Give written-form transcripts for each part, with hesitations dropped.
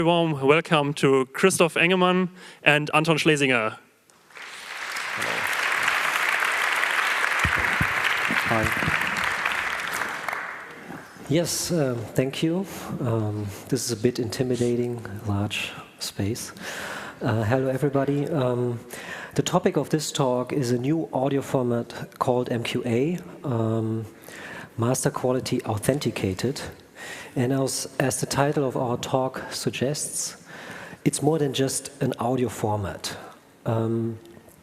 Warm welcome to Christoph Engemann and Anton Schlesinger. Hi. Yes, thank you. This is a bit intimidating, large space. Hello, everybody. The topic of this talk is a new audio format called MQA, Master Quality Authenticated. And as the title of our talk suggests, it's more than just an audio format. And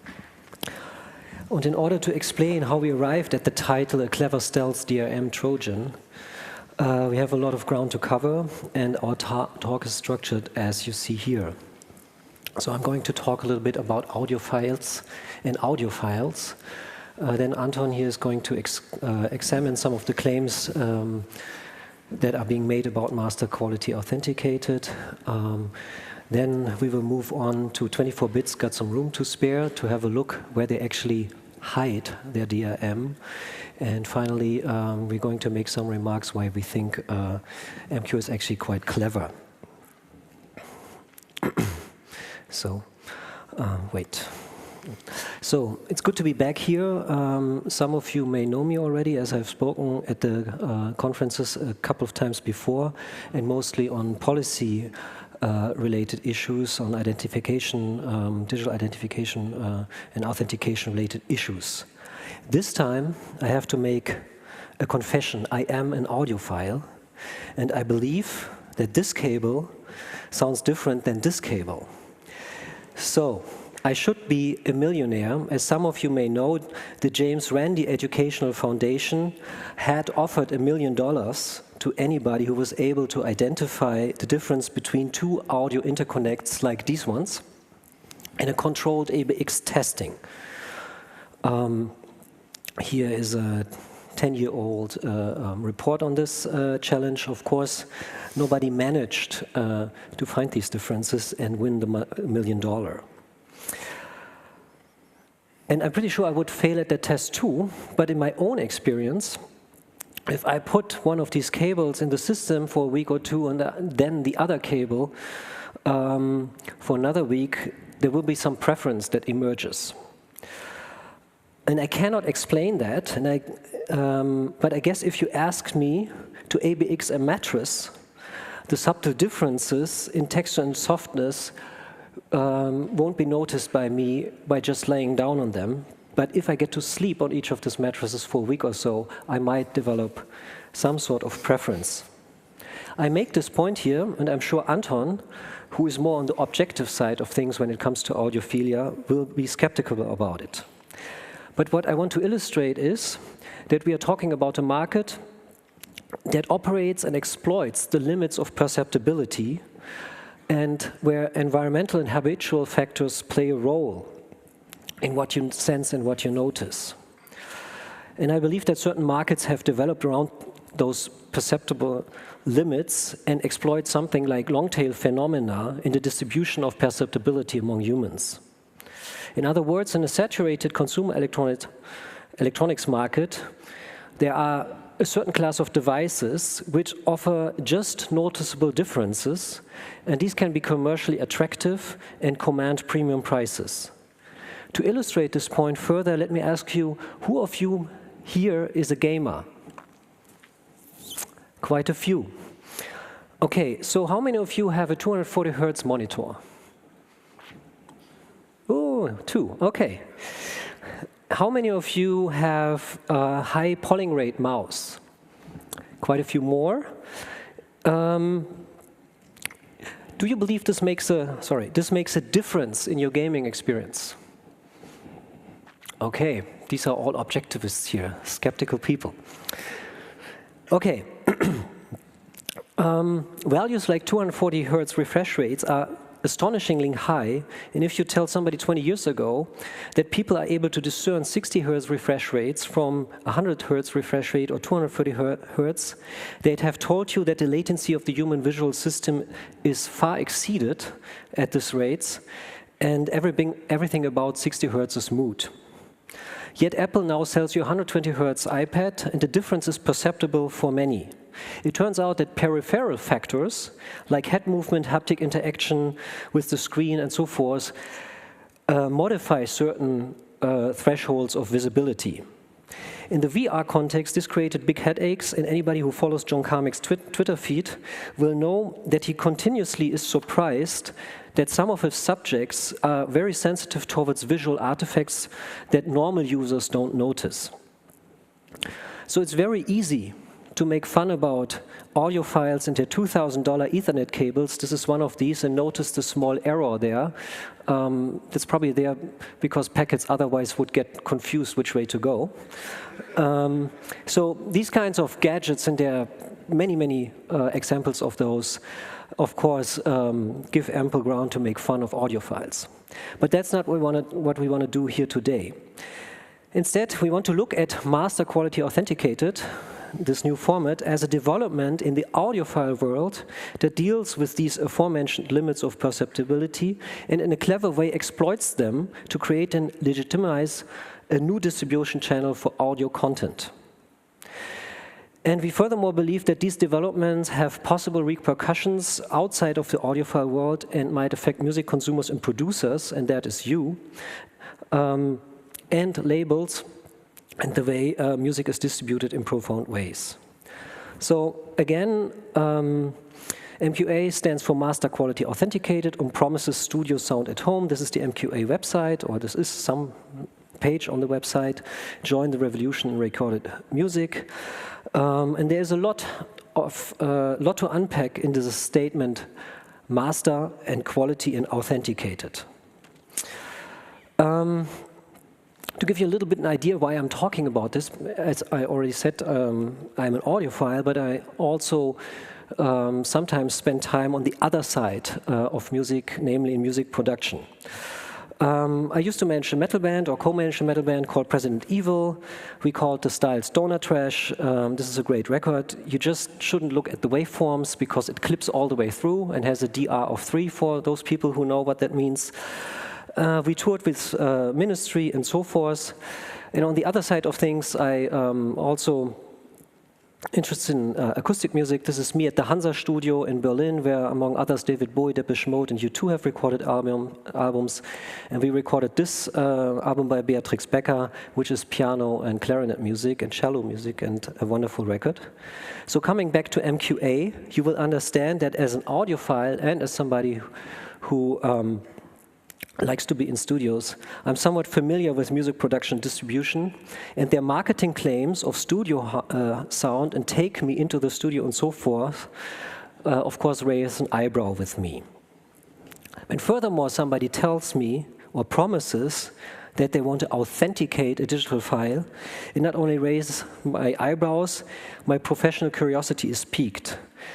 in order to explain how we arrived at the title, A Clever Stealth DRM Trojan, we have a lot of ground to cover, and our talk is structured as you see here. So I'm going to talk a little bit about audio files and audiophiles. Then Anton here is going to examine some of the claims that are being made about Master Quality Authenticated. Then we will move on to 24 bits, got some room to spare, to have a look where they actually hide their DRM. And finally, we're going to make some remarks why we think MQ is actually quite clever. So, wait. So, it's good to be back here. Some of you may know me already, as I've spoken at the conferences a couple of times before, and mostly on policy related issues, on identification, digital identification and authentication related issues. This time, I have to make a confession. I am an audiophile, and I believe that this cable sounds different than this cable. So, I should be a millionaire. As some of you may know, the James Randi Educational Foundation had offered $1 million to anybody who was able to identify the difference between two audio interconnects like these ones in a controlled ABX testing. Here is a 10-year-old report on this challenge. Of course, nobody managed to find these differences and win the $1 million. And I'm pretty sure I would fail at that test too, but in my own experience, if I put one of these cables in the system for a week or two and then the other cable for another week, there will be some preference that emerges. And I cannot explain that, but I guess if you ask me to ABX a mattress, the subtle differences in texture and softness won't be noticed by me by just laying down on them. But if I get to sleep on each of these mattresses for a week or so, I might develop some sort of preference. I make this point here, and I'm sure Anton, who is more on the objective side of things when it comes to audiophilia, will be skeptical about it. But what I want to illustrate is that we are talking about a market that operates and exploits the limits of perceptibility, and where environmental and habitual factors play a role in what you sense and what you notice. And I believe that certain markets have developed around those perceptible limits and exploit something like long-tail phenomena in the distribution of perceptibility among humans. In other words, in a saturated consumer electronics market, there are a certain class of devices which offer just noticeable differences, and these can be commercially attractive and command premium prices. To illustrate this point further, let me ask you, who of you here is a gamer? Quite a few. Okay, so how many of you have a 240 Hertz monitor? Oh, 2, okay. How many of you have a high polling rate mouse? Quite a few more. Do you believe this makes a difference in your gaming experience? Okay, these are all objectivists here, skeptical people. Okay, values like 240 Hertz refresh rates are astonishingly high, and if you tell somebody 20 years ago that people are able to discern 60 Hertz refresh rates from 100 Hertz refresh rate or 230 Hertz, they'd have told you that the latency of the human visual system is far exceeded at these rates, and everything about 60 Hertz is moot. Yet Apple now sells you a 120 Hz iPad, and the difference is perceptible for many. It turns out that peripheral factors, like head movement, haptic interaction with the screen, and so forth, modify certain thresholds of visibility. In the VR context, this created big headaches, and anybody who follows John Carmack's Twitter feed will know that he continuously is surprised that some of his subjects are very sensitive towards visual artifacts that normal users don't notice. So it's very easy to make fun about audiophiles and their $2,000 Ethernet cables. This is one of these, and notice the small error there. That's probably there because packets otherwise would get confused which way to go. So these kinds of gadgets, and there are many, many examples of those, of course, give ample ground to make fun of audiophiles. But that's not what we want to do here today. Instead, we want to look at master quality authenticated, this new format, as a development in the audiophile world that deals with these aforementioned limits of perceptibility and in a clever way exploits them to create and legitimize a new distribution channel for audio content. And we furthermore believe that these developments have possible repercussions outside of the audiophile world and might affect music consumers and producers, and that is you, and labels, and the way music is distributed in profound ways. So again, MQA stands for Master Quality Authenticated and promises studio sound at home. This is the MQA website, or this is some page on the website. Join the revolution in recorded music. And there's a lot to unpack in this statement, master and quality and authenticated. To give you a little bit an idea why I'm talking about this, as I already said, I'm an audiophile, but I also sometimes spend time on the other side of music, namely in music production. I used to manage a metal band, or co-manage a metal band called President Evil. We called the style Stoner Trash. This is a great record. You just shouldn't look at the waveforms because it clips all the way through and has a DR of 3 for those people who know what that means. We toured with Ministry and so forth. And on the other side of things, I also interested in acoustic music. This is me at the Hansa Studio in Berlin, where, among others, David Bowie, Depeche Mode, and U2 have recorded albums. And we recorded this album by Beatrix Becker, which is piano and clarinet music and cello music, and a wonderful record. So coming back to MQA, you will understand that as an audiophile and as somebody who likes to be in studios, I'm somewhat familiar with music production distribution, and their marketing claims of studio sound and take me into the studio and so forth, of course, raise an eyebrow with me. And furthermore, somebody tells me or promises that they want to authenticate a digital file, it not only raises my eyebrows, my professional curiosity is piqued.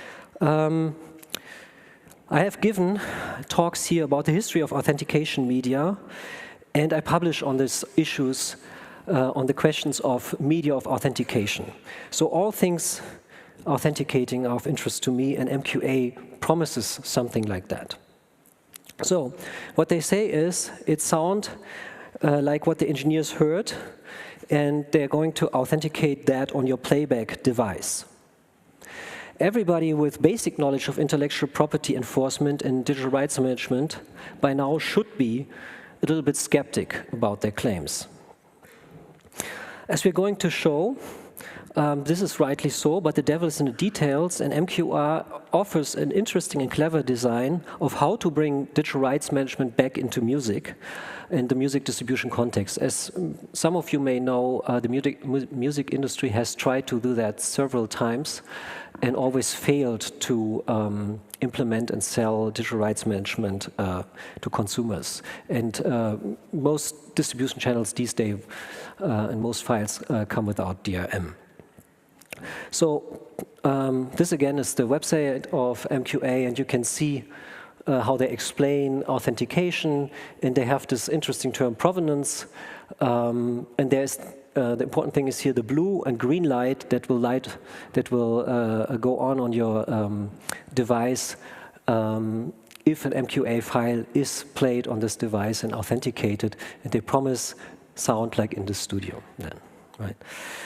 I have given talks here about the history of authentication media, and I publish on these issues, on the questions of media of authentication. So all things authenticating are of interest to me, and MQA promises something like that. So what they say is, it sounds like what the engineers heard, and they're going to authenticate that on your playback device. Everybody with basic knowledge of intellectual property enforcement and digital rights management by now should be a little bit skeptic about their claims. As we're going to show, this is rightly so, but the devil is in the details, and MQR offers an interesting and clever design of how to bring digital rights management back into music and the music distribution context. As some of you may know, the music industry has tried to do that several times and always failed to implement and sell digital rights management to consumers. And most distribution channels these days and most files come without DRM. So this again is the website of MQA, and you can see how they explain authentication, and they have this interesting term provenance, and there's the important thing is here the blue and green light that will go on your device if an MQA file is played on this device and authenticated, and they promise sound like in the studio then, right?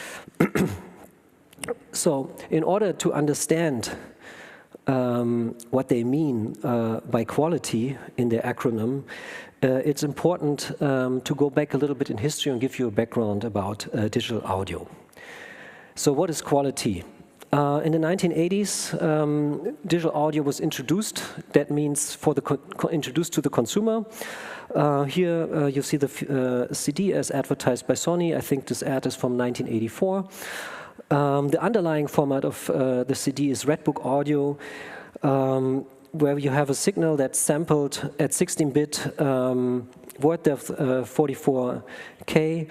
So in order to understand what they mean by quality in their acronym, it's important to go back a little bit in history and give you a background about digital audio. So what is quality? In the 1980s, digital audio was introduced. That means introduced to the consumer. Here you see the CD as advertised by Sony. I think this ad is from 1984. The underlying format of the CD is Redbook audio, where you have a signal that's sampled at 16-bit word depth 44K,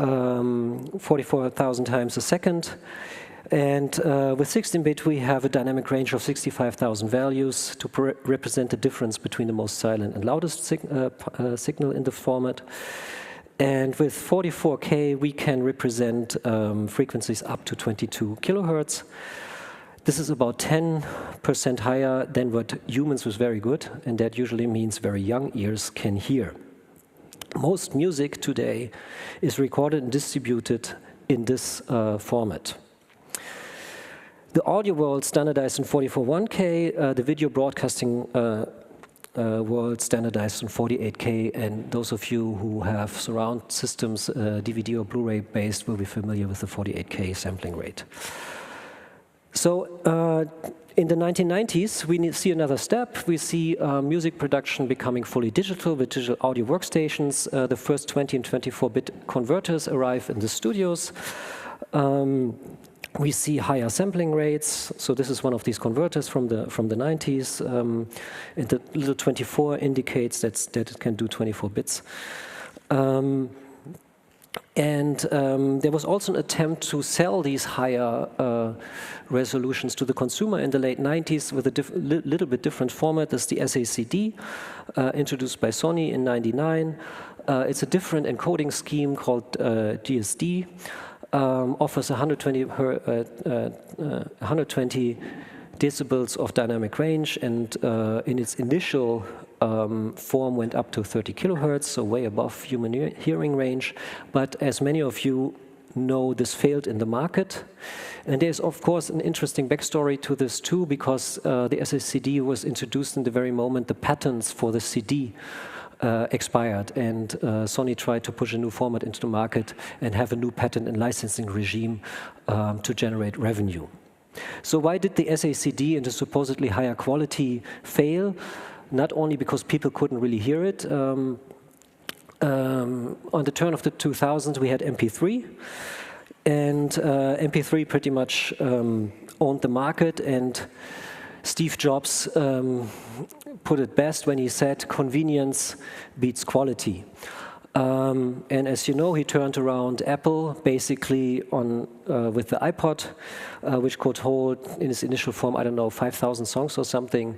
44,000 times a second. And with 16-bit, we have a dynamic range of 65,000 values to represent the difference between the most silent and loudest signal in the format. And with 44K, we can represent frequencies up to 22 kilohertz. This is about 10% higher than what humans with very good, and that usually means very young ears, can hear. Most music today is recorded and distributed in this format. The audio world standardized in 44.1K, the video broadcasting world standardized on 48K, and those of you who have surround systems, DVD or Blu-ray based, will be familiar with the 48K sampling rate. So in the 1990s, we see another step. We see music production becoming fully digital with digital audio workstations. The first 20 and 24-bit converters arrive in the studios. We see higher sampling rates. So this is one of these converters from the 90s. And the little 24 indicates that it can do 24 bits. And there was also an attempt to sell these higher resolutions to the consumer in the late 90s with a little bit different format. This is the SACD, introduced by Sony in '99. It's a different encoding scheme called GSD. Offers 120 decibels of dynamic range, and in its initial form went up to 30 kilohertz, so way above human hearing range. But as many of you know, this failed in the market. And there's, of course, an interesting backstory to this too, because the SACD was introduced in the very moment the patents for the CD expired, and Sony tried to push a new format into the market and have a new patent and licensing regime to generate revenue. So why did the SACD and the supposedly higher quality fail? Not only because people couldn't really hear it. On the turn of the 2000s, we had MP3, and MP3 pretty much owned the market, and Steve Jobs put it best when he said, "Convenience beats quality." And as you know, he turned around Apple basically with the iPod, which could hold in its initial form, I don't know, 5,000 songs or something.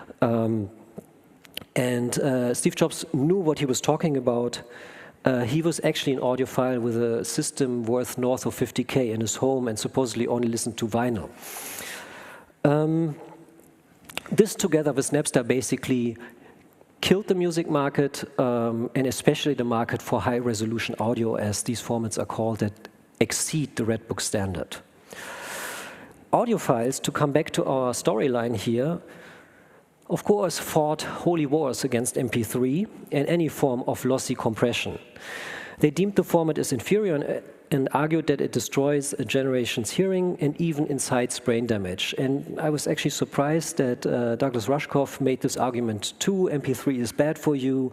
And Steve Jobs knew what he was talking about. He was actually an audiophile with a system worth north of 50K in his home and supposedly only listened to vinyl. This, together with Napster, basically killed the music market, and especially the market for high-resolution audio, as these formats are called, that exceed the Redbook standard. Audiophiles, to come back to our storyline here, of course, fought holy wars against MP3 and any form of lossy compression. They deemed the format as inferior and argued that it destroys a generation's hearing and even incites brain damage. And I was actually surprised that Douglas Rushkoff made this argument too. MP3 is bad for you.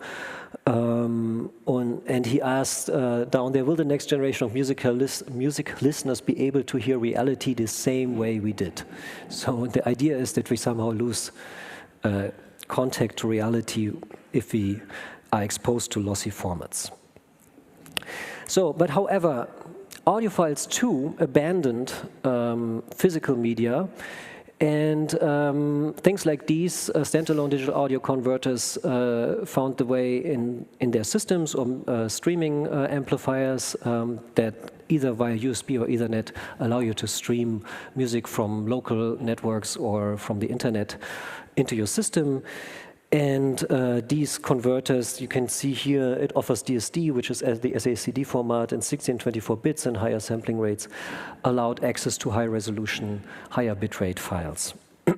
And he asked down there, will the next generation of music listeners be able to hear reality the same way we did? So the idea is that we somehow lose contact to reality if we are exposed to lossy formats. So, but however, audiophiles too abandoned physical media, and things like these standalone digital audio converters found the way in their systems, or streaming amplifiers that either via USB or Ethernet allow you to stream music from local networks or from the internet into your system. And these converters, you can see here, it offers DSD, which is the SACD format in 1624 bits and higher sampling rates, allowed access to high-resolution, higher bitrate files.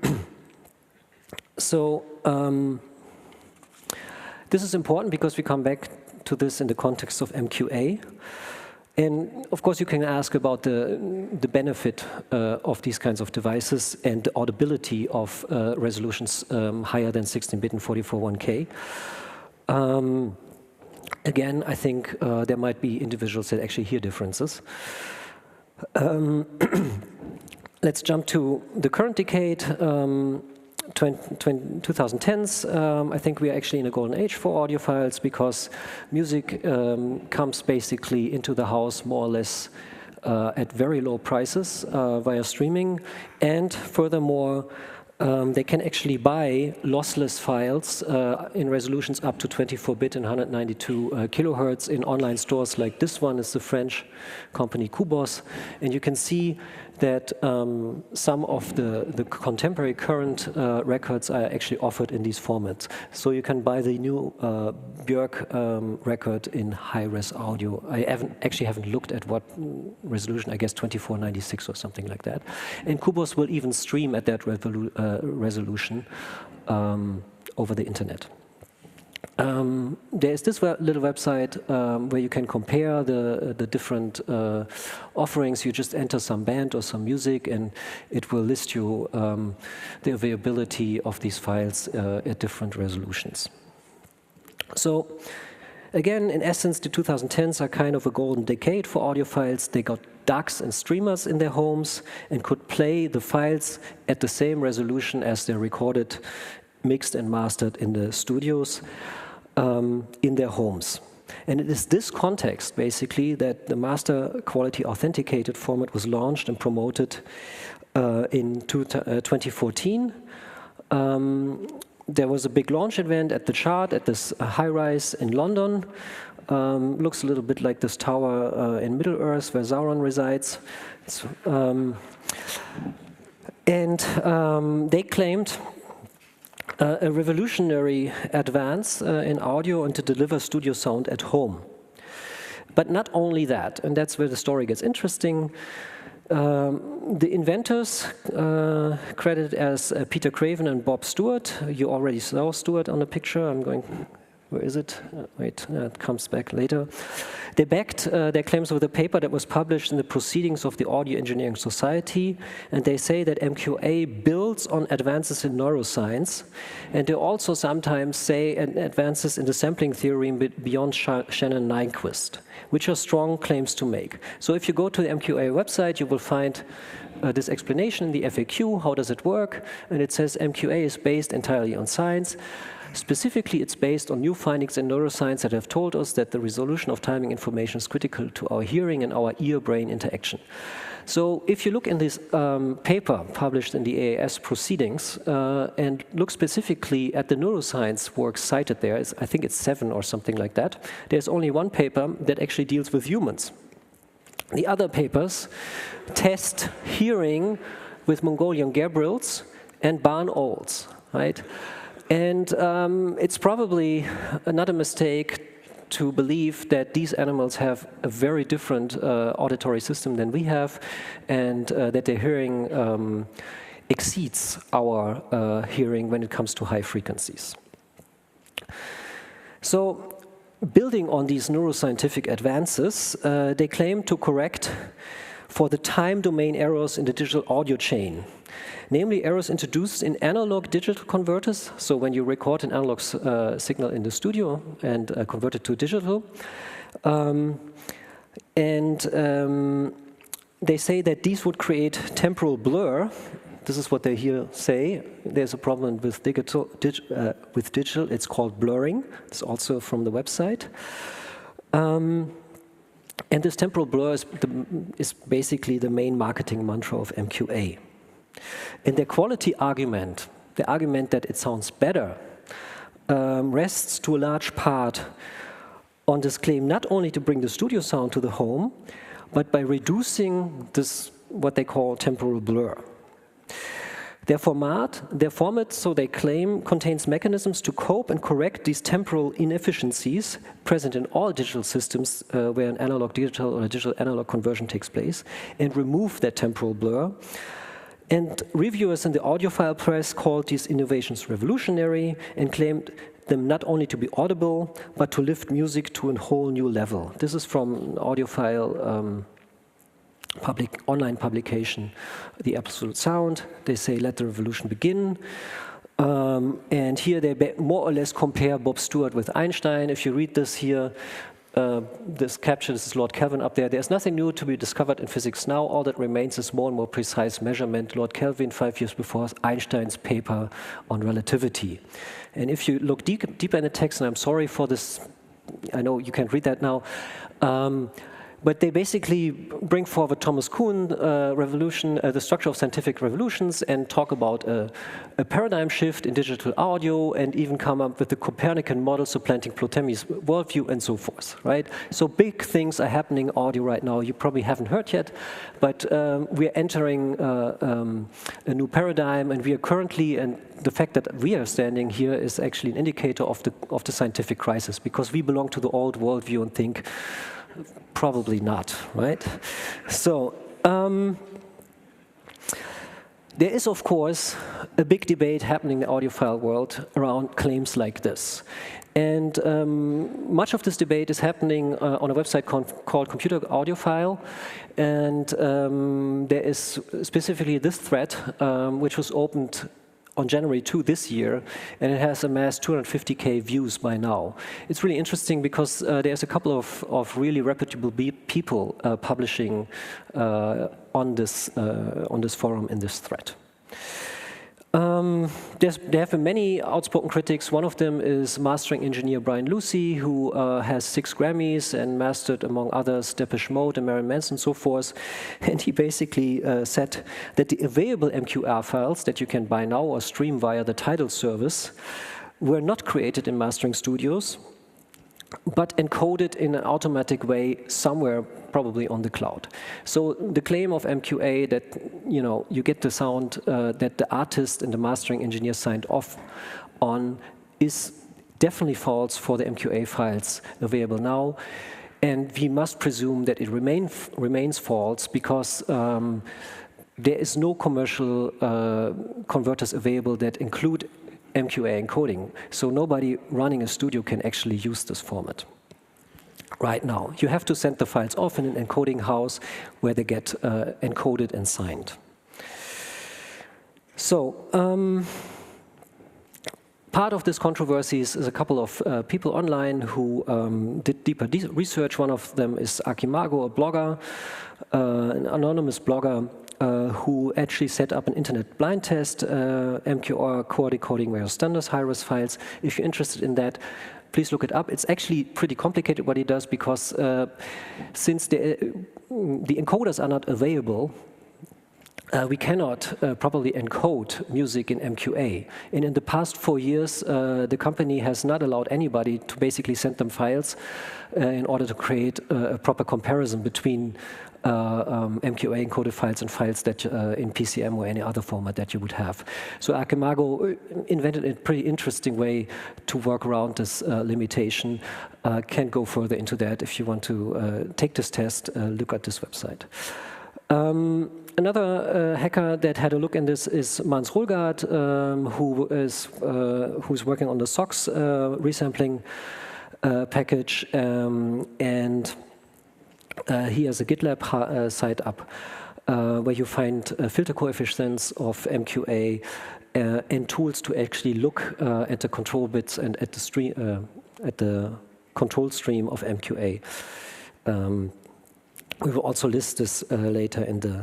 So this is important because we come back to this in the context of MQA. And of course, you can ask about the benefit of these kinds of devices and the audibility of resolutions higher than 16-bit and 441K. Again, I think there might be individuals that actually hear differences. Let's jump to the current decade. 2010s, I think we are actually in a golden age for audiophiles because music comes basically into the house more or less at very low prices via streaming, and furthermore, they can actually buy lossless files in resolutions up to 24-bit and 192 kilohertz in online stores like this one is the French company Qobuz, and you can see that some of the contemporary current records are actually offered in these formats. So you can buy the new Björk record in high-res audio. I haven't looked at what resolution, I guess 2496 or something like that. And Qobuz will even stream at that resolution over the internet. There is this little website where you can compare the different offerings. You just enter some band or some music, and it will list you the availability of these files at different resolutions. So again, in essence, the 2010s are kind of a golden decade for audiophiles. They got DACs and streamers in their homes and could play the files at the same resolution as they're recorded, mixed and mastered in the studios. In their homes. And it is this context, basically, that the master quality authenticated format was launched and promoted in 2014. There was a big launch event at the Chart, at this high-rise in London. Looks a little bit like this tower in Middle-earth where Sauron resides. They claimed a revolutionary advance in audio and to deliver studio sound at home. But not only that, and that's where the story gets interesting. The inventors, credited as Peter Craven and Bob Stewart. You already saw Stewart on the picture. Where is it? Wait, it comes back later. They backed their claims with a paper that was published in the Proceedings of the Audio Engineering Society, and they say that MQA builds on advances in neuroscience, and they also sometimes say advances in the sampling theory beyond Shannon-Nyquist, which are strong claims to make. So if you go to the MQA website, you will find this explanation in the FAQ, how does it work, and it says MQA is based entirely on science. Specifically, it's based on new findings in neuroscience that have told us that the resolution of timing information is critical to our hearing and our ear-brain interaction. So if you look in this paper published in the AAS Proceedings and look specifically at the neuroscience works cited there, I think it's 7 or something like that, there's only one paper that actually deals with humans. The other papers test hearing with Mongolian Gabriels and barn owls, right? And it's probably not a mistake to believe that these animals have a very different auditory system than we have, and that their hearing exceeds our hearing when it comes to high frequencies. So, building on these neuroscientific advances, they claim to correct for the time domain errors in the digital audio chain. Namely, errors introduced in analog digital converters, so when you record an analog signal in the studio and convert it to digital. They say that these would create temporal blur. This is what they here say. There's a problem with digital, it's called blurring. It's also from the website. And this temporal blur is basically the main marketing mantra of MQA. And their quality argument, the argument that it sounds better, rests to a large part on this claim not only to bring the studio sound to the home, but by reducing this, what they call temporal blur. Their format, so they claim, contains mechanisms to cope and correct these temporal inefficiencies present in all digital systems where an analog-digital or a digital-analog conversion takes place, and remove that temporal blur. And reviewers in the audiophile press called these innovations revolutionary and claimed them not only to be audible, but to lift music to a whole new level. This is from an audiophile online publication, The Absolute Sound. They say, let the revolution begin. And here they more or less compare Bob Stewart with Einstein. If you read this here, this capture, this is Lord Kelvin up there. There's nothing new to be discovered in physics now. All that remains is more and more precise measurement. Lord Kelvin, 5 years before Einstein's paper on relativity. And if you look deeper in the text, and I'm sorry for this, I know you can't read that now, but they basically bring forward Thomas Kuhn, revolution, the structure of scientific revolutions, and talk about a paradigm shift in digital audio, and even come up with the Copernican model supplanting Ptolemy's worldview, and so forth, right? So big things are happening in audio right now. You probably haven't heard yet, but we're entering a new paradigm, and we are currently, and the fact that we are standing here is actually an indicator of the scientific crisis, because we belong to the old worldview and think, probably not, right? So there is, of course, a big debate happening in the audiophile world around claims like this. And much of this debate is happening on a website called Computer Audiophile. And there is specifically this thread, which was opened on January 2 this year, and it has amassed 250,000 views by now. It's really interesting because there's a couple of really reputable people publishing on this forum in this thread. There have been many outspoken critics. One of them is mastering engineer Brian Lucey, who has 6 Grammys and mastered, among others, Depeche Mode and Marilyn Manson and so forth. And he basically said that the available MQR files that you can buy now or stream via the Tidal service were not created in mastering studios, but encoded in an automatic way somewhere, probably on the cloud. So the claim of MQA that you get the sound that the artist and the mastering engineer signed off on is definitely false for the MQA files available now, and we must presume that it remains false because there is no commercial converters available that include MQA encoding. So nobody running a studio can actually use this format right now. You have to send the files off in an encoding house where they get encoded and signed. So part of this controversy is a couple of people online who did deeper research. One of them is Akimago, a blogger, an anonymous blogger, who actually set up an internet blind test, MQR core decoding various standards high-res files. If you're interested in that, please look it up. It's actually pretty complicated what he does because since the encoders are not available, we cannot properly encode music in MQA. And in the past 4 years, the company has not allowed anybody to basically send them files in order to create a proper comparison between MQA encoded files and files that in PCM or any other format that you would have. So Akimago invented a pretty interesting way to work around this limitation. Can't go further into that. If you want to take this test, look at this website. Another hacker that had a look in this is Mans Rolgaard, who's working on the SOX resampling package, and he has a GitLab site up where you find filter coefficients of MQA and tools to actually look at the control bits and at the stream, at the control stream of MQA. We will also list this later in the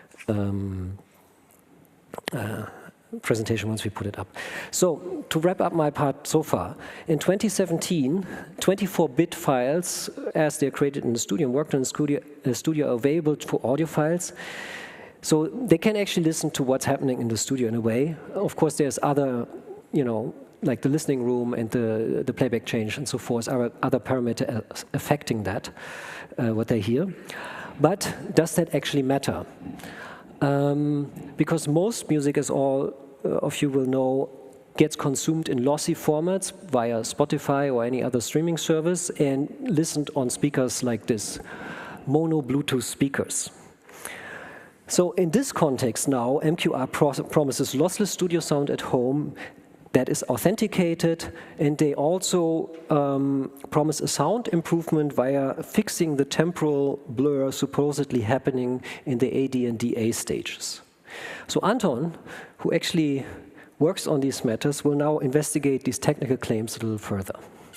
presentation once we put it up. So to wrap up my part so far, in 2017, 24-bit files, as they're created in the studio and worked in the studio, are available for audio files. So they can actually listen to what's happening in the studio in a way. Of course, there's other, like the listening room and the playback change and so forth, are other parameters affecting that, what they hear. But does that actually matter? because most music, as all of you will know, gets consumed in lossy formats via Spotify or any other streaming service and listened on speakers like this, mono Bluetooth speakers. So in this context now, MQR promises lossless studio sound at home that is authenticated, and they also promise a sound improvement via fixing the temporal blur supposedly happening in the AD and DA stages. So Anton, who actually works on these matters, will now investigate these technical claims a little further.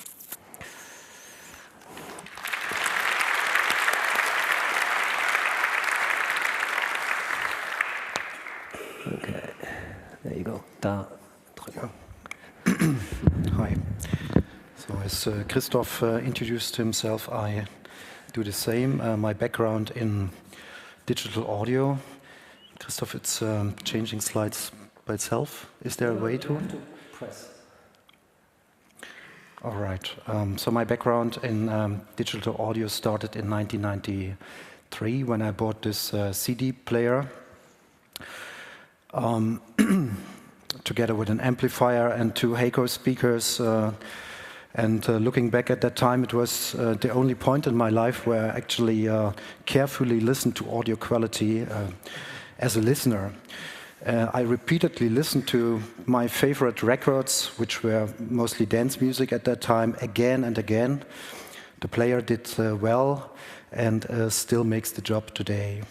Okay, there you go. Da. Hi. So as Christoph introduced himself, I do the same. My background in digital audio. Christoph, it's changing slides by itself. Is there a way to? You have to press. All right. So my background in digital audio started in 1993 when I bought this CD player. Together with an amplifier and 2 Hayco speakers. Looking back at that time, it was the only point in my life where I actually carefully listened to audio quality as a listener. I repeatedly listened to my favorite records, which were mostly dance music at that time, again and again. The player did well and still makes the job today.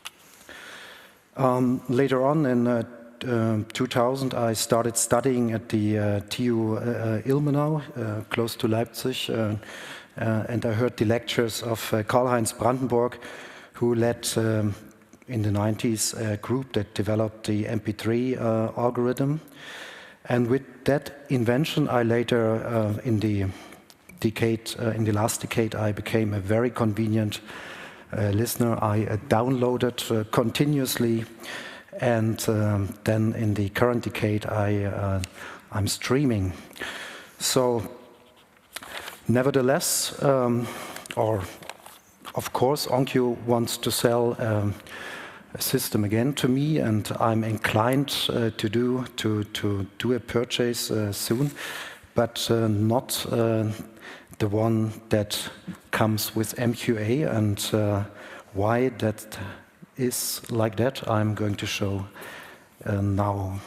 Later on in 2000, I started studying at the TU Ilmenau, close to Leipzig, and I heard the lectures of Karl-Heinz Brandenburg, who led in the 90s a group that developed the MP3 algorithm. And with that invention, I later, in the last decade, I became a very convenient listener. I downloaded continuously. And then in the current decade, I'm streaming. So nevertheless, or of course, Onkyo wants to sell a system again to me, and I'm inclined to do a purchase soon, but not the one that comes with MQA, and why that is like that, I'm going to show now.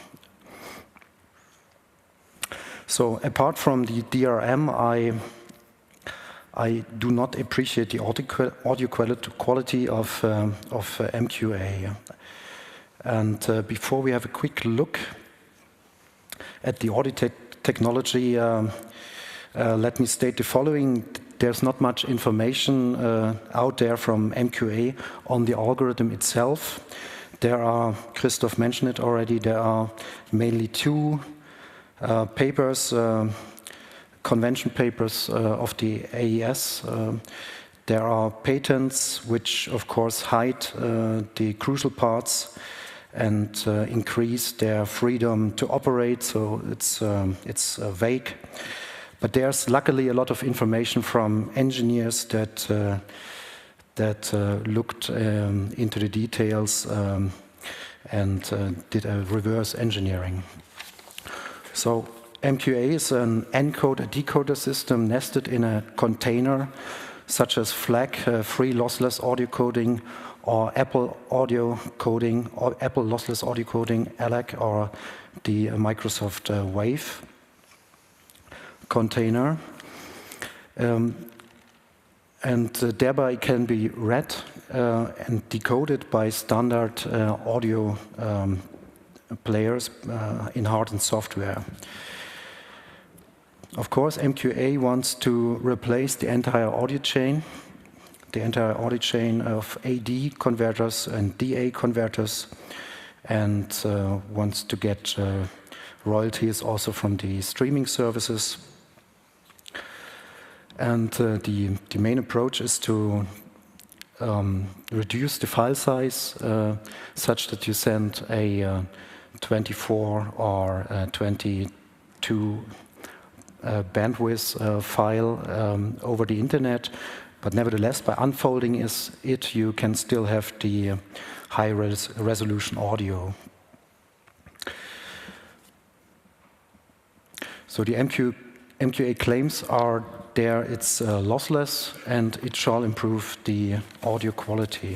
So apart from the DRM, I do not appreciate the audio quality of MQA. And before we have a quick look at the audio technology, let me state the following. There's not much information out there from MQA on the algorithm itself. There are, Christoph mentioned it already, there are mainly 2 papers, convention papers of the AES. There are patents which, of course, hide the crucial parts and increase their freedom to operate, so it's vague. But there's luckily a lot of information from engineers that looked into the details and did a reverse engineering. So MQA is an encoder-decoder system nested in a container, such as FLAC, free lossless audio coding, or Apple audio coding, or Apple lossless audio coding, ALAC, or the Microsoft Wave container, and thereby can be read and decoded by standard audio players in hard and software. Of course, MQA wants to replace the entire audio chain of AD converters and DA converters, and wants to get royalties also from the streaming services. And the main approach is to reduce the file size such that you send a 24 or 22 bandwidth file over the internet But nevertheless, by unfolding it, you can still have the high-resolution audio. So the MQA claims are there, it's lossless, and it shall improve the audio quality.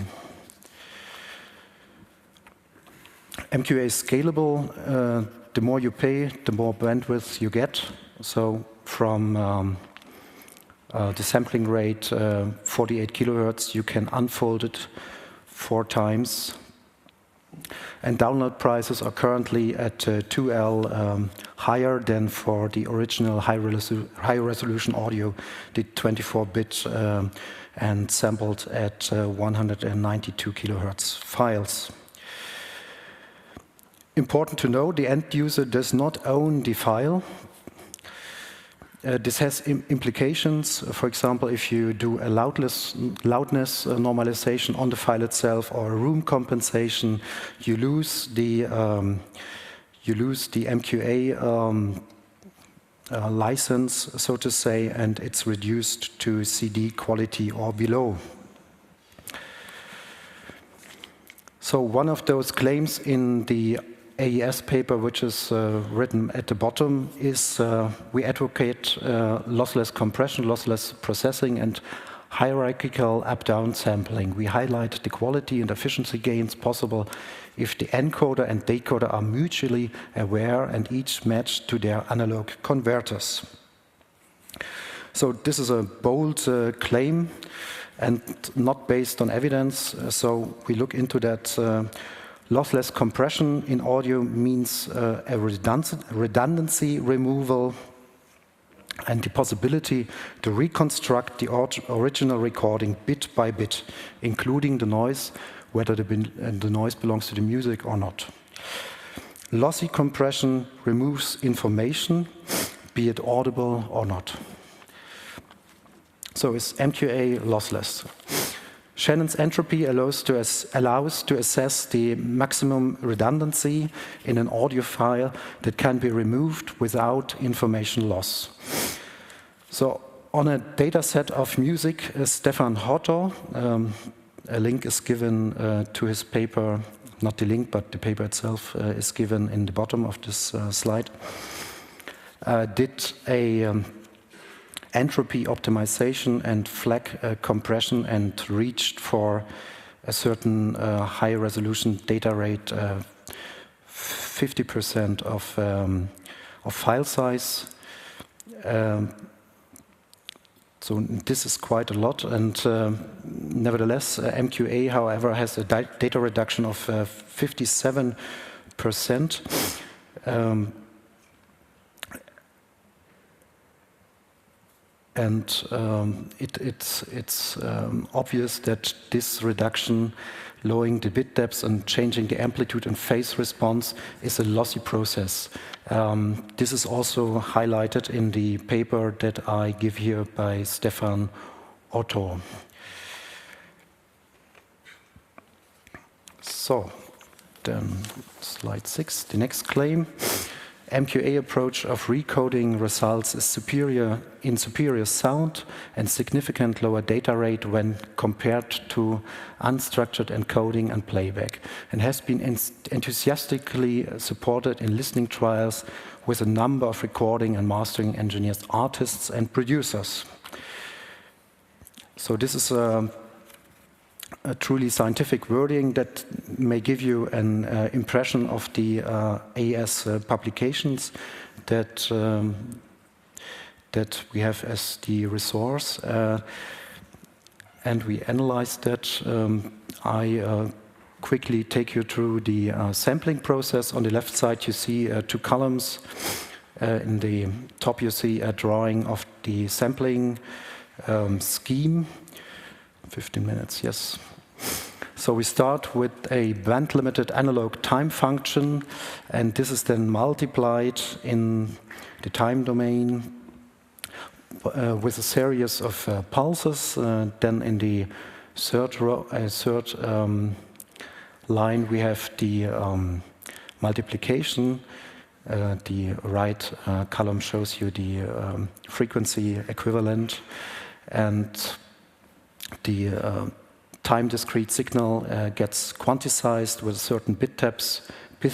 MQA is scalable. The more you pay, the more bandwidth you get. So from the sampling rate 48 kilohertz, you can unfold it 4 times. And download prices are currently at 2L higher than for the original high-resolution audio, the 24-bit and sampled at 192 kilohertz files. Important to know, the end user does not own the file. This has implications. For example, if you do a loudness normalization on the file itself or a room compensation, you lose the MQA license, so to say, and it's reduced to CD quality or below. So one of those claims in the AES paper, which is written at the bottom, is we advocate lossless compression, lossless processing, and hierarchical up-down sampling. We highlight the quality and efficiency gains possible if the encoder and decoder are mutually aware and each match to their analog converters. So this is a bold claim and not based on evidence. So we look into that. Lossless compression in audio means a redundancy removal and the possibility to reconstruct the original recording bit by bit, including the noise, whether the noise belongs to the music or not. Lossy compression removes information, be it audible or not. So is MQA lossless? Shannon's entropy allows to assess the maximum redundancy in an audio file that can be removed without information loss. So on a data set of music, Stefan Hotto, a link is given to his paper, not the link, but the paper itself is given in the bottom of this slide, did a entropy optimization and flag compression and reached for a certain high resolution data rate 50% of file size. So this is quite a lot, and nevertheless MQA, however, has a data reduction of 57%. And it's obvious that this reduction, lowering the bit depths and changing the amplitude and phase response, is a lossy process. This is also highlighted in the paper that I give here by Stefan Otto. So, then slide 6, the next claim. MQA approach of recoding results is superior sound and significant lower data rate when compared to unstructured encoding and playback, and has been enthusiastically supported in listening trials with a number of recording and mastering engineers, artists and producers. So this is a truly scientific wording that may give you an impression of the AES publications that we have as the resource, and we analyzed that. I quickly take you through the sampling process. On the left side you see 2 columns. In the top you see a drawing of the sampling scheme. 15 minutes, yes. So we start with a band-limited analog time function, and this is then multiplied in the time domain with a series of pulses. Then in the third line we have the multiplication. The right column shows you the frequency equivalent, and time discrete signal gets quantized with certain bit depths.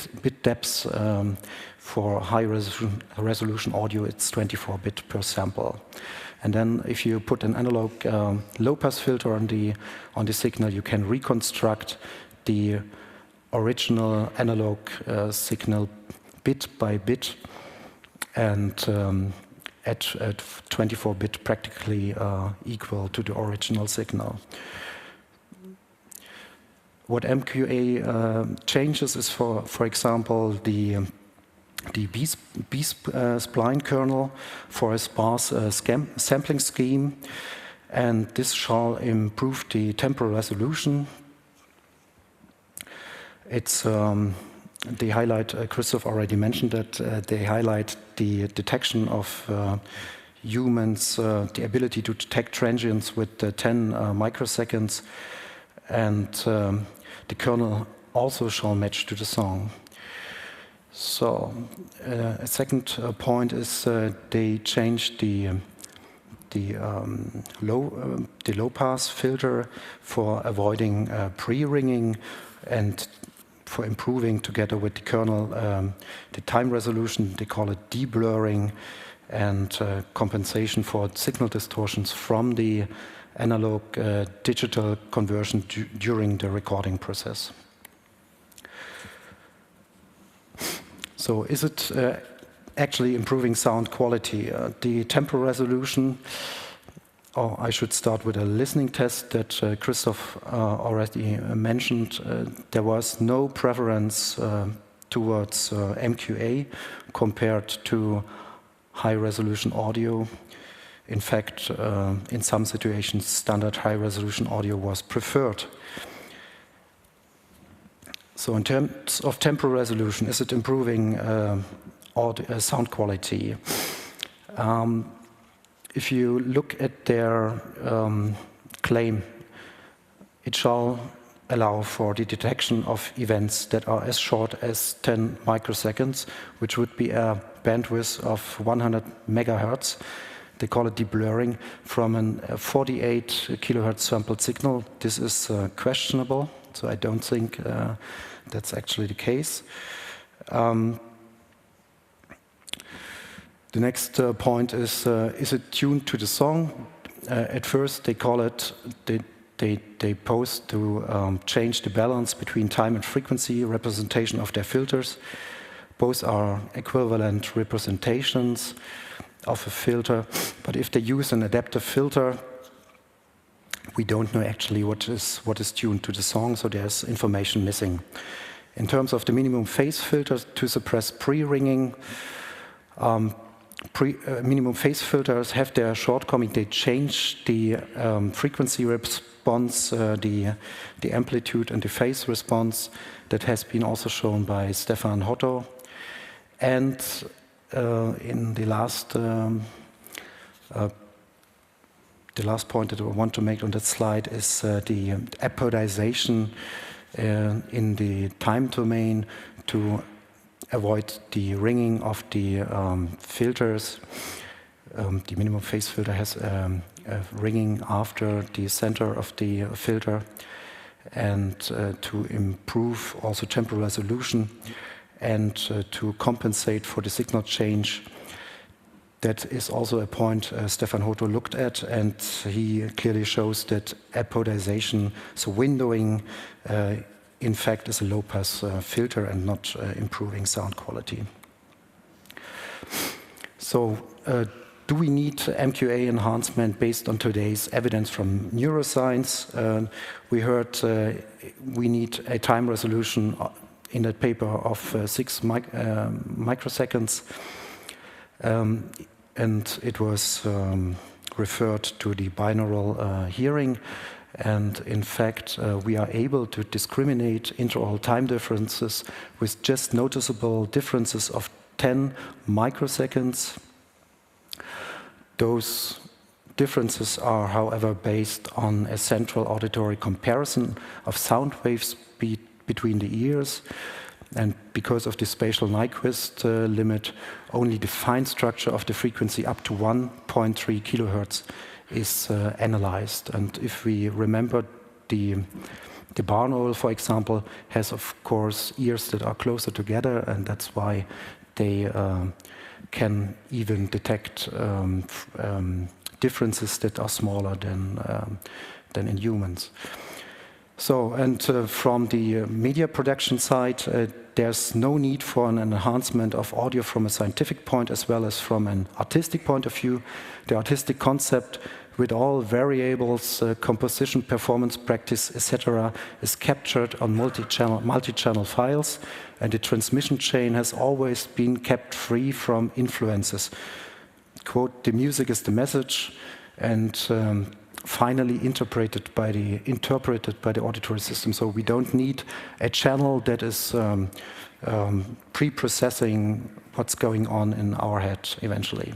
For high resolution audio, it's 24 bit per sample. And then if you put an analog low-pass filter on the signal, you can reconstruct the original analog signal bit by bit, and at 24-bit practically equal to the original signal. What MQA changes is, for example, the B-spline kernel for a sparse sampling scheme, and this shall improve the temporal resolution. It's they highlight, Christoph already mentioned that, they highlight the detection of humans, the ability to detect transients with 10 microseconds, and the kernel also shall match to the song. So a second point is they changed the low-pass filter for avoiding pre-ringing and for improving, together with the kernel, the time resolution. They call it deblurring, and compensation for signal distortions from the analog digital conversion during the recording process. So is it actually improving sound quality? The temporal resolution, or I should start with a listening test that Christoph already mentioned. There was no preference towards MQA compared to high-resolution audio. In fact, in some situations, standard high-resolution audio was preferred. So in terms of temporal resolution, is it improving sound quality? If you look at their claim, it shall allow for the detection of events that are as short as 10 microseconds, which would be a bandwidth of 100 megahertz. They call it deblurring from a 48 kilohertz sampled signal. This is questionable, so I don't think that's actually the case. The next point is it tuned to the song? At first, they call it, they pose to change the balance between time and frequency representation of their filters. Both are equivalent representations of a filter, but if they use an adaptive filter, we don't know actually what is tuned to the song, so there's information missing. In terms of the minimum phase filters to suppress pre-ringing, minimum phase filters have their shortcoming. They change the frequency response, the amplitude and the phase response. That has been also shown by Stefan Hotto. And in the last point that I want to make on that slide is the apodization in the time domain to avoid the ringing of the filters. The minimum phase filter has a ringing after the center of the filter, and to improve also temporal resolution and to compensate for the signal change. That is also a point Stefan Hotto looked at, and he clearly shows that apodization, so windowing, in fact is a low-pass filter and not improving sound quality. So do we need MQA enhancement based on today's evidence from neuroscience? We heard we need a time resolution in that paper of 6 microseconds, and it was referred to the binaural hearing. And in fact, we are able to discriminate intraoral time differences with just noticeable differences of 10 microseconds. Those differences are, however, based on a central auditory comparison of sound wave speed between the ears. And because of the spatial Nyquist limit, only the fine structure of the frequency up to 1.3 kilohertz is analyzed. And if we remember the barn owl, for example, has of course ears that are closer together, and that's why they can even detect differences that are smaller than in humans. So, and from the media production side, there's no need for an enhancement of audio from a scientific point as well as from an artistic point of view. The artistic concept with all variables, composition, performance, practice, etc., is captured on multi-channel files, and the transmission chain has always been kept free from influences. Quote, the music is the message, and finally interpreted by the auditory system. So we don't need a channel that is pre-processing what's going on in our head eventually.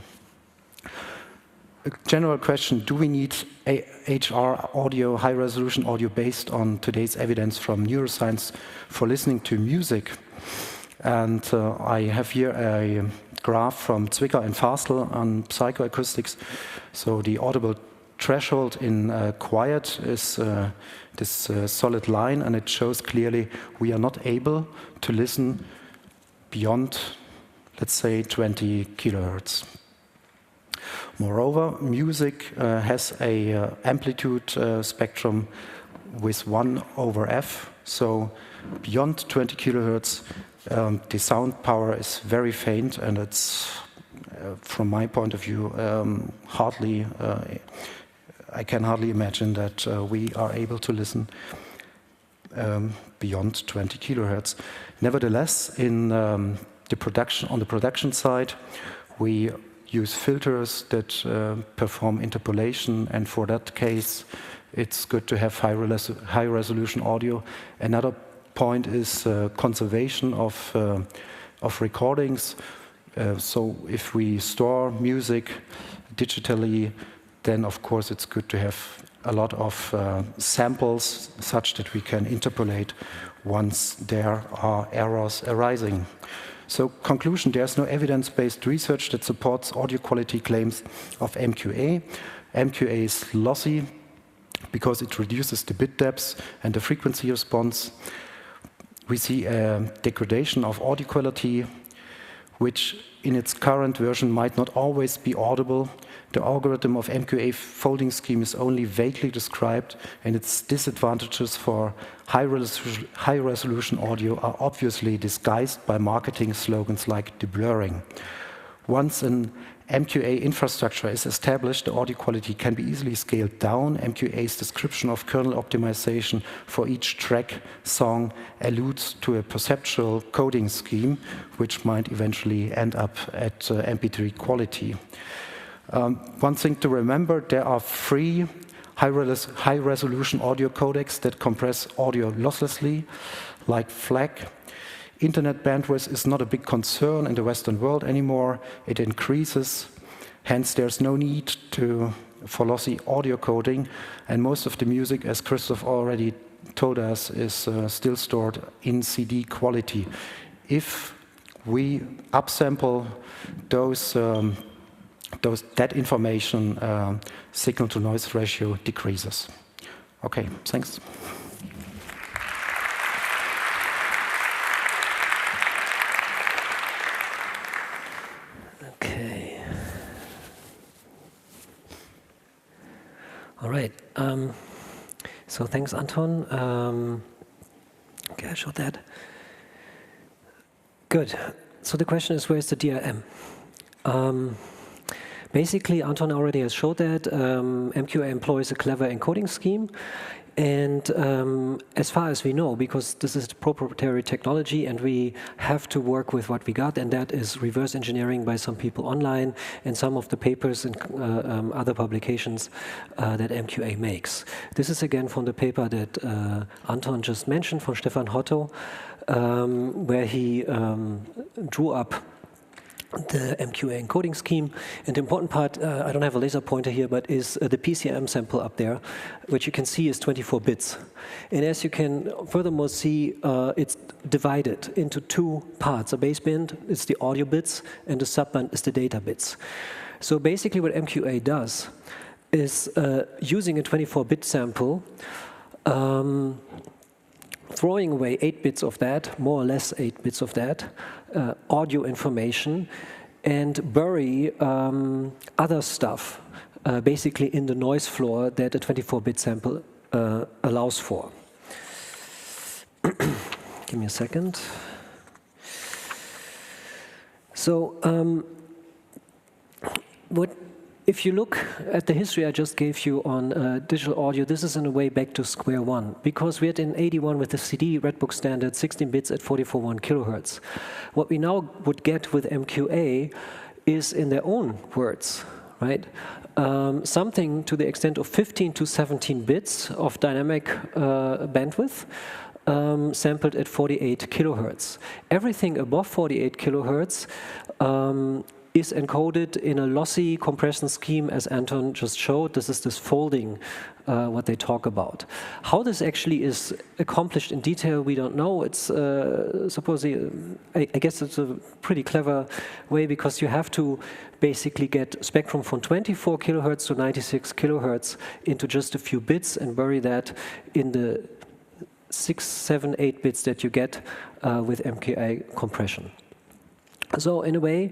A general question, do we need HR audio, high-resolution audio based on today's evidence from neuroscience for listening to music? And I have here a graph from Zwicker and Fastel on psychoacoustics. So the audible threshold in quiet is this solid line, and it shows clearly we are not able to listen beyond, let's say, 20 kilohertz. Moreover, music has a amplitude spectrum with 1/f, so beyond 20 kilohertz, the sound power is very faint, and it's, from my point of view, I can hardly imagine that we are able to listen beyond 20 kilohertz. Nevertheless, in on the production side, we use filters that perform interpolation, and for that case, it's good to have high-resolution audio. Another point is conservation of recordings. So if we store music digitally, then of course it's good to have a lot of samples such that we can interpolate once there are errors arising. So conclusion, there's no evidence-based research that supports audio quality claims of MQA. MQA is lossy because it reduces the bit depth and the frequency response. We see a degradation of audio quality, which in its current version might not always be audible. The algorithm of MQA folding scheme is only vaguely described, and its disadvantages for high-resolution audio are obviously disguised by marketing slogans like deblurring. Once an MQA infrastructure is established, the audio quality can be easily scaled down. MQA's description of kernel optimization for each track song alludes to a perceptual coding scheme, which might eventually end up at MP3 quality. One thing to remember, there are free high-resolution audio codecs that compress audio losslessly, like FLAC. Internet bandwidth is not a big concern in the Western world anymore. It increases, hence there's no need for lossy audio coding, and most of the music, as Christoph already told us, is still stored in CD quality. If we upsample that information, signal-to-noise ratio decreases. Okay, thanks. Okay. All right. So thanks, Anton. Okay, I showed that. Good. So the question is, where's the DRM? Basically, Anton already has showed that MQA employs a clever encoding scheme. And as far as we know, because this is proprietary technology and we have to work with what we got, and that is reverse engineering by some people online and some of the papers and other publications that MQA makes. This is again from the paper that Anton just mentioned, from Stefan Hotto, where he drew up the MQA encoding scheme. And the important part, I don't have a laser pointer here, but is the PCM sample up there, which you can see is 24 bits. And as you can furthermore see, it's divided into two parts. A baseband is the audio bits, and the subband is the data bits. So basically what MQA does is using a 24-bit sample, throwing away 8 bits of that, more or less 8 bits of that, audio information, and bury other stuff, basically in the noise floor that a 24-bit sample allows for. Give me a second. So, if you look at the history I just gave you on digital audio, this is in a way back to square one, because we had in '81 with the CD Redbook standard 16 bits at 44.1 kilohertz. What we now would get with MQA is, in their own words, right, something to the extent of 15 to 17 bits of dynamic bandwidth, sampled at 48 kilohertz. Everything above 48 kilohertz is encoded in a lossy compression scheme, as Anton just showed. This is this folding, what they talk about. How this actually is accomplished in detail, we don't know. It's supposedly, I guess it's a pretty clever way, because you have to basically get spectrum from 24 kilohertz to 96 kilohertz into just a few bits and bury that in the 6, 7, 8 bits that you get with MQA compression. So in a way,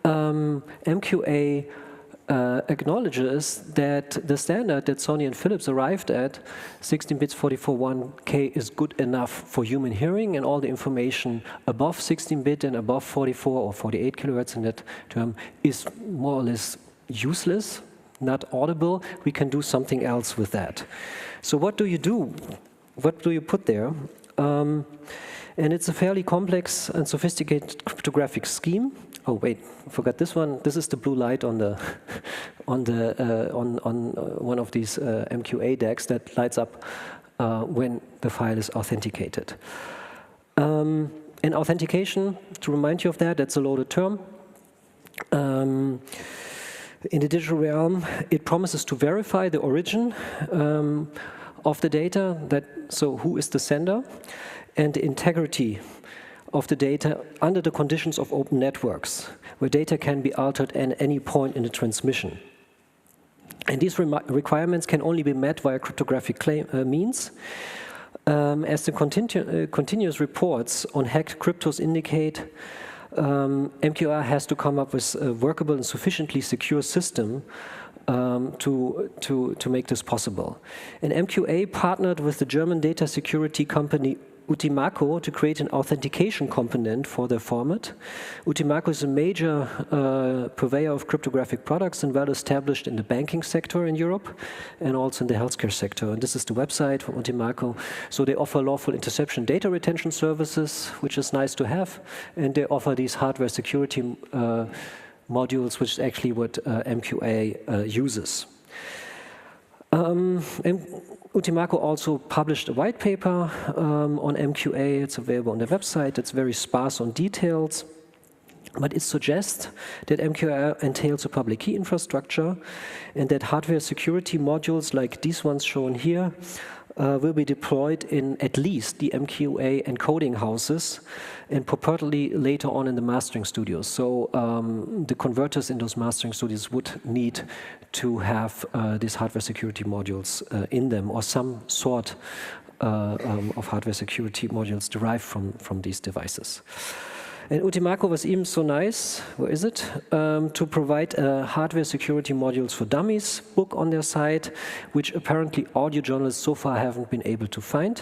MQA acknowledges that the standard that Sony and Philips arrived at, 16 bits 44.1K, is good enough for human hearing, and all the information above 16-bit and above 44 or 48 kilohertz in that term is more or less useless, not audible. We can do something else with that. So what do you do? What do you put there? And it's a fairly complex and sophisticated cryptographic scheme. Oh wait, I forgot this one. This is the blue light on the on one of these MQA DACs that lights up when the file is authenticated. And authentication, to remind you of that, that's a loaded term. In the digital realm, it promises to verify the origin of the data. So who is the sender, and the integrity of the data under the conditions of open networks, where data can be altered at any point in the transmission. And these requirements can only be met via cryptographic means. As the continuous reports on hacked cryptos indicate, MQA has to come up with a workable and sufficiently secure system to make this possible. And MQA partnered with the German data security company Utimaco to create an authentication component for their format. Utimaco is a major purveyor of cryptographic products and well established in the banking sector in Europe and also in the healthcare sector. And this is the website from Utimaco. So they offer lawful interception data retention services, which is nice to have, and they offer these hardware security modules, which is actually what MQA uses. And Utimaco also published a white paper on MQA. It's available on their website. It's very sparse on details, but it suggests that MQA entails a public key infrastructure and that hardware security modules like these ones shown here will be deployed in at least the MQA encoding houses and purportedly later on in the mastering studios. So the converters in those mastering studios would need to have these hardware security modules in them, or some sort of hardware security modules derived from these devices. And Utimaco was even so nice, where is it, to provide a hardware security modules for dummies book on their site, which apparently audio journalists so far haven't been able to find.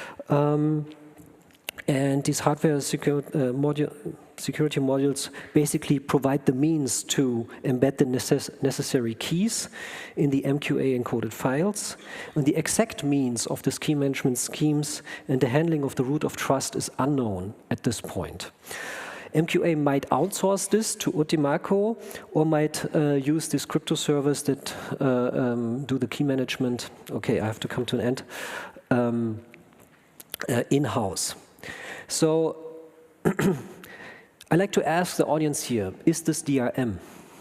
And these hardware security modules basically provide the means to embed the necessary keys in the MQA encoded files. And the exact means of the key management schemes and the handling of the root of trust is unknown at this point. MQA might outsource this to Utimaco, or might use this crypto service that do the key management. Okay, I have to come to an end. In-house. So I'd like to ask the audience here, is this DRM?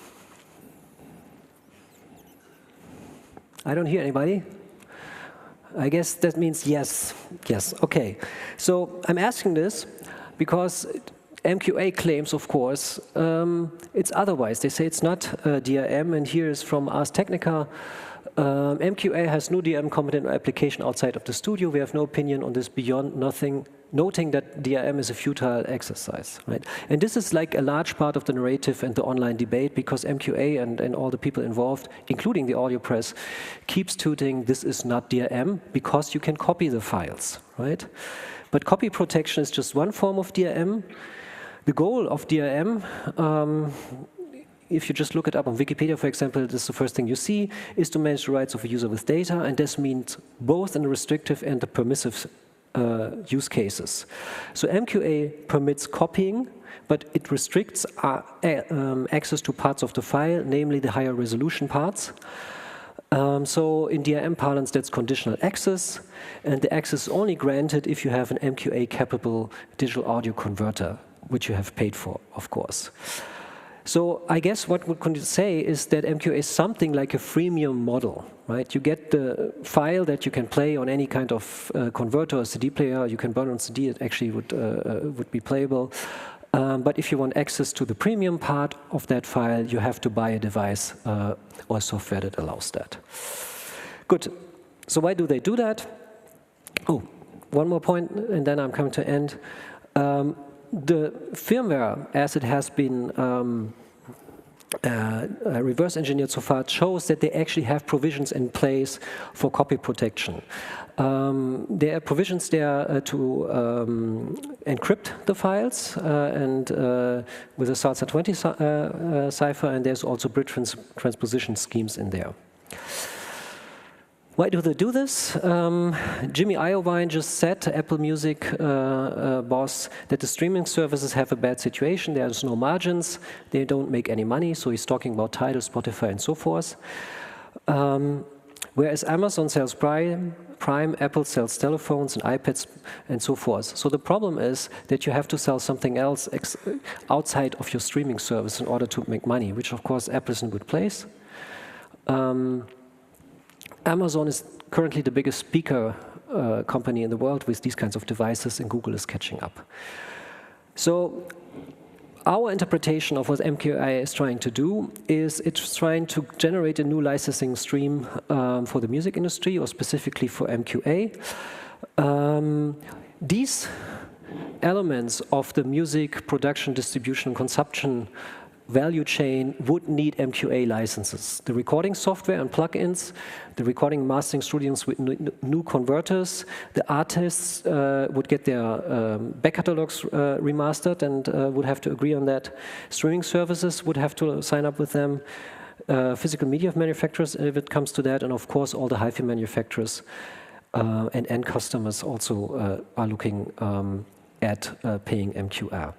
I don't hear anybody. I guess that means yes. Yes, okay. So I'm asking this because MQA claims, of course, it's otherwise. They say it's not DRM, and here is from Ars Technica. MQA has no DRM competent application outside of the studio. We have no opinion on this beyond noting that DRM is a futile exercise, right? And this is like a large part of the narrative and the online debate, because MQA and all the people involved, including the audio press, keeps tooting this is not DRM because you can copy the files, right? But copy protection is just one form of DRM. The goal of DRM, if you just look it up on Wikipedia, for example, this is the first thing you see, is to manage the rights of a user with data, and this means both in the restrictive and the permissive use cases. So MQA permits copying, but it restricts access to parts of the file, namely the higher resolution parts. So in DRM parlance, that's conditional access, and the access is only granted if you have an MQA-capable digital audio converter, which you have paid for, of course. So I guess what we could say is that MQA is something like a freemium model, right? You get the file that you can play on any kind of converter or CD player. You can burn on CD; it actually would be playable. But if you want access to the premium part of that file, you have to buy a device or software that allows that. Good. So why do they do that? Oh, one more point, and then I'm coming to end. The firmware, as it has been reverse engineered so far, shows that they actually have provisions in place for copy protection. There are provisions there to encrypt the files and with a SALSA20 cipher, and there's also bridge transposition schemes in there. Why do they do this? Jimmy Iovine just said, Apple Music boss, that the streaming services have a bad situation. There's no margins. They don't make any money. So he's talking about Tidal, Spotify, and so forth. Whereas Amazon sells Prime, Apple sells telephones and iPads, and so forth. So the problem is that you have to sell something else outside of your streaming service in order to make money, which, of course, Apple is in a good place. Amazon is currently the biggest speaker company in the world with these kinds of devices, and Google is catching up. So our interpretation of what MQA is trying to do is it's trying to generate a new licensing stream for the music industry, or specifically for MQA. These elements of the music production, distribution, consumption value chain would need MQA licenses. The recording software and plugins, the recording and mastering studios with new converters, the artists would get their back catalogs remastered and would have to agree on that. Streaming services would have to sign up with them. Physical media manufacturers, if it comes to that, and of course all the hi-fi manufacturers and end customers also are looking at paying MQA.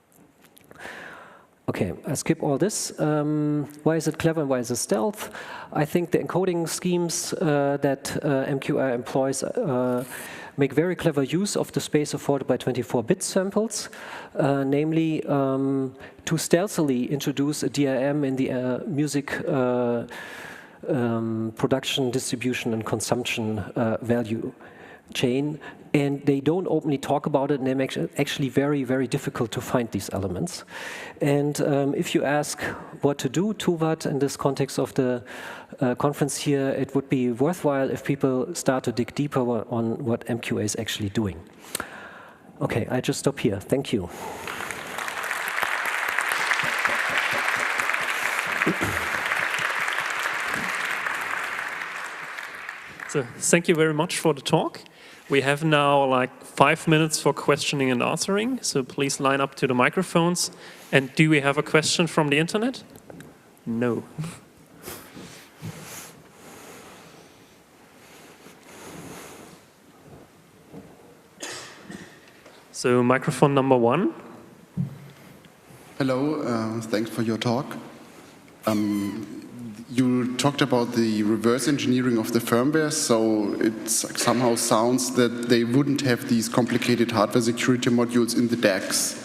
Okay, I skip all this. Why is it clever and why is it stealth? I think the encoding schemes that MQA employs make very clever use of the space afforded by 24-bit samples, namely to stealthily introduce a DRM in the music production, distribution, and consumption value chain. And they don't openly talk about it, and they're actually very, very difficult to find these elements. And if you ask what to do, Tuvat, in this context of the conference here, it would be worthwhile if people start to dig deeper on what MQA is actually doing. Okay, I just stop here. Thank you. So thank you very much for the talk. We have now like 5 minutes for questioning and answering, so please line up to the microphones. And do we have a question from the internet? No. So microphone number 1. Hello, thanks for your talk. You talked about the reverse engineering of the firmware, so it somehow sounds that they wouldn't have these complicated hardware security modules in the DACs.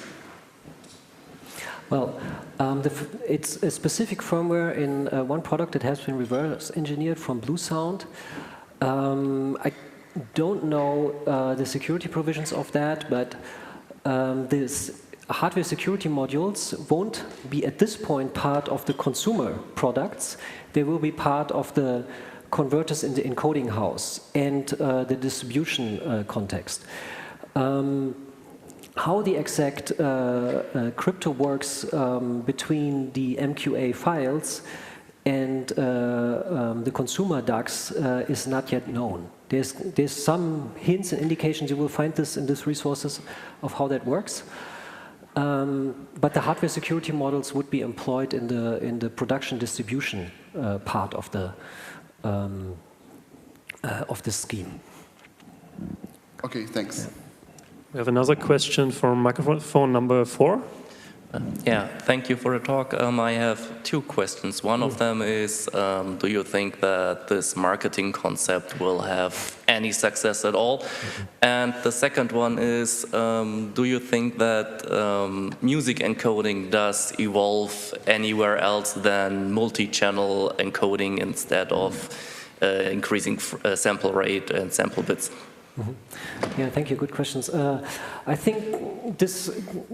Well, it's a specific firmware in one product that has been reverse engineered from Bluesound. I don't know the security provisions of that, but this hardware security modules won't be at this point part of the consumer products. They will be part of the converters in the encoding house and the distribution context. How the exact crypto works between the MQA files and the consumer DACs is not yet known. There's some hints and indications, you will find this in these resources, of how that works. But the hardware security models would be employed in the production distribution part of the scheme. Okay, thanks. Yeah. We have another question from microphone number 4. Yeah, thank you for the talk. I have 2 questions. One of them is, do you think that this marketing concept will have any success at all? And the second one is, do you think that music encoding does evolve anywhere else than multi-channel encoding instead of increasing sample rate and sample bits? Yeah, thank you. Good questions. I think this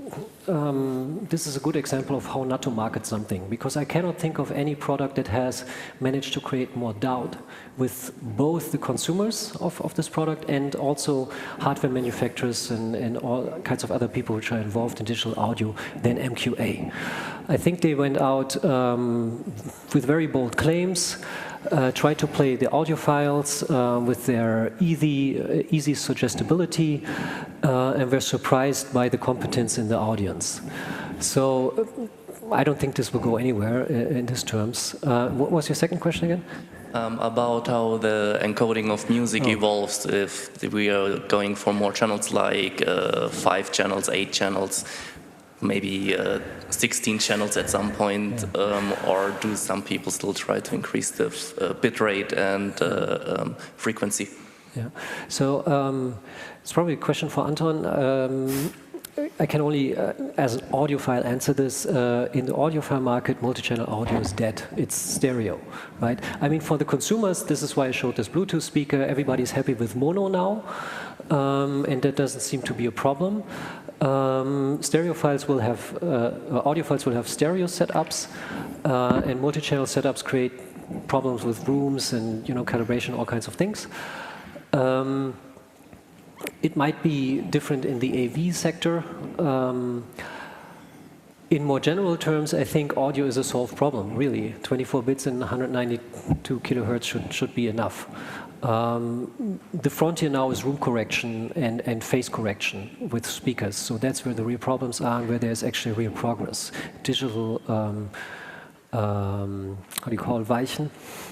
is a good example of how not to market something, because I cannot think of any product that has managed to create more doubt with both the consumers of this product and also hardware manufacturers and all kinds of other people which are involved in digital audio than MQA. I think they went out with very bold claims. Try to play the audio files with their easy suggestibility, and were surprised by the competence in the audience. So I don't think this will go anywhere in these terms. What was your second question again? About how the encoding of music evolves if we are going for more channels, like 5 channels, 8 channels, maybe 16 channels at some point, or do some people still try to increase the bit rate and frequency? Yeah, so it's probably a question for Anton. I can only, as an audiophile, answer this. In the audiophile market, multi-channel audio is dead. It's stereo, right? I mean, for the consumers, this is why I showed this Bluetooth speaker. Everybody's happy with mono now, and that doesn't seem to be a problem. Stereophiles will have, audiophiles will have stereo setups, and multi-channel setups create problems with rooms and calibration, all kinds of things. It might be different in the AV sector. In more general terms, I think audio is a solved problem, really. 24 bits and 192 kilohertz should be enough. The frontier now is room correction and phase correction with speakers. So that's where the real problems are and where there's actually real progress. Digital, how do you call it, Weichen?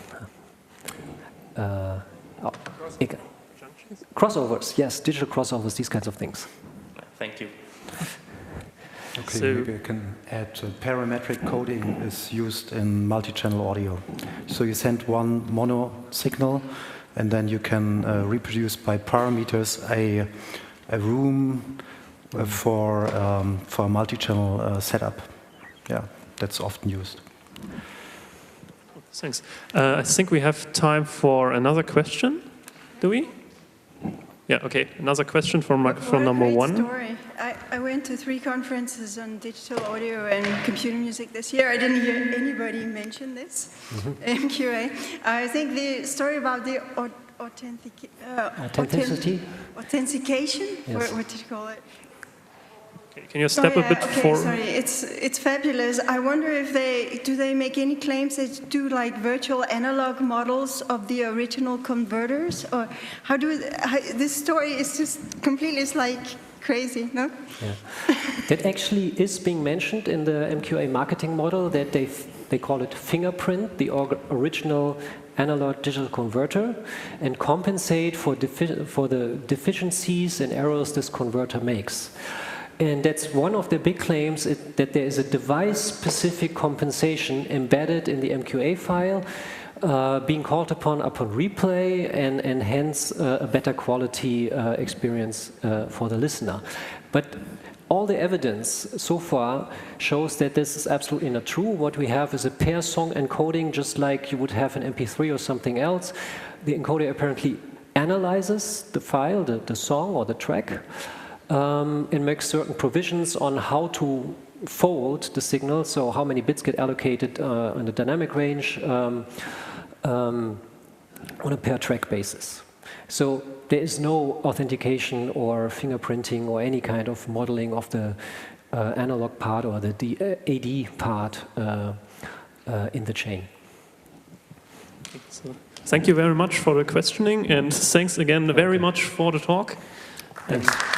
Crossovers, yes, digital crossovers, these kinds of things. Thank you. Okay, So, maybe I can add parametric coding is used in multi-channel audio. So you send one mono signal, and then you can reproduce by parameters a room for a multi-channel setup. Yeah, that's often used. Thanks. I think we have time for another question. Do we? Yeah, okay. Another question from microphone number 1. Story. I went to 3 conferences on digital audio and computer music this year. I didn't hear anybody mention this, MQA. I think the story about the authentication, Yes. what did you call it? Okay, can you step a bit forward? Sorry, it's fabulous. I wonder if they make any claims that do like virtual analog models of the original converters, or this story is just completely, it's like crazy, no? Yeah. That actually is being mentioned in the MQA marketing model, that they call it fingerprint, the original analog digital converter, and compensate for the deficiencies and errors this converter makes. And that's one of the big claims, that there is a device-specific compensation embedded in the MQA file, being called upon replay, and hence a better quality experience for the listener. But all the evidence so far shows that this is absolutely not true. What we have is a pair song encoding, just like you would have an MP3 or something else. The encoder apparently analyzes the file, the song or the track, It makes certain provisions on how to fold the signal, so how many bits get allocated in the dynamic range on a per-track basis. So there is no authentication or fingerprinting or any kind of modeling of the analog part or the AD part in the chain. So, thank you very much for the questioning, and thanks again very much for the talk. Thanks.